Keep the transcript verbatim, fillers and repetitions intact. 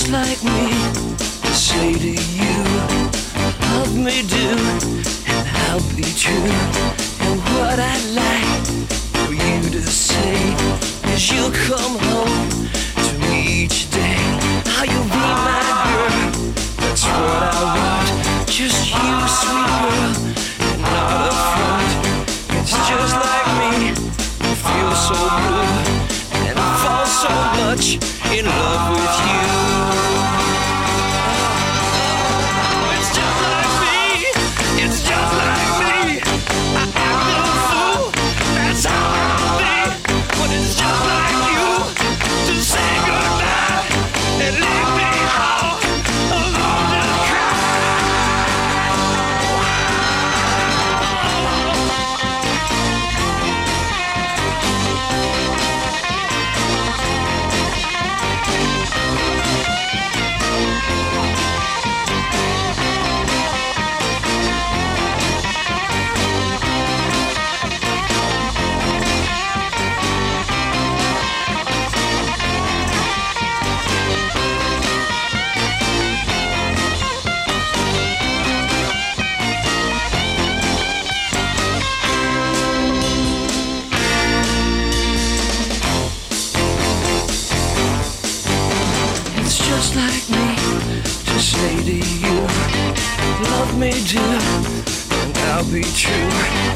just like me to say to you, love me do, and I'll be true. And what I'd like for you to say is you'll come home to me each day. How you'll be my girl, that's what I want. Just you, sweet girl, and not a front. It's just like me, I feel so blue and I fall so much in love with you. It's just like me, it's just like me. I act a fool, that's how I'll be. But it's just like you to say goodbye and leave me all alone to cry. Just like me to say to you, love me do, and I'll be true.